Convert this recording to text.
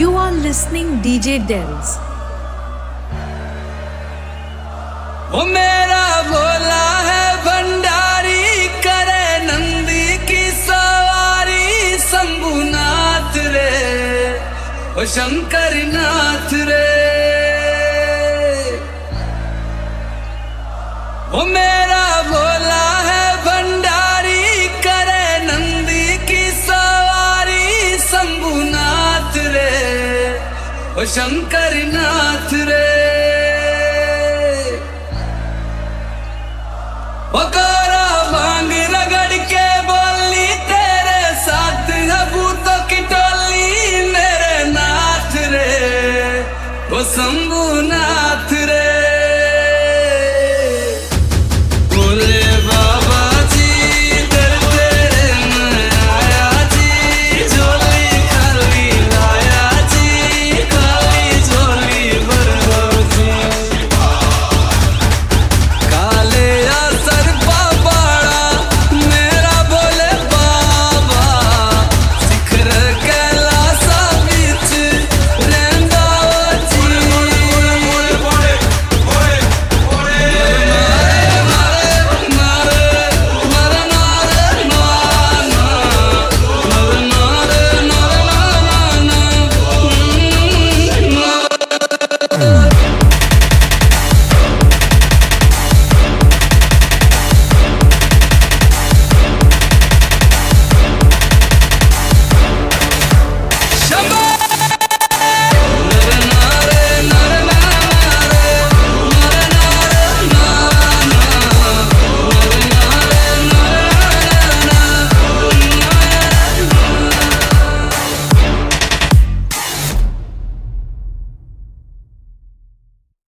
You are listening DJ Dells. वो मेरा भोला है भंडारी, करे नंदी की सवारी। शंभुनाथ रे ओ शंकर नाथ रे, वो मेरा भोला है भंडारी, करे नंदी की सवारी। शंभुनाथ रे ओ शंकर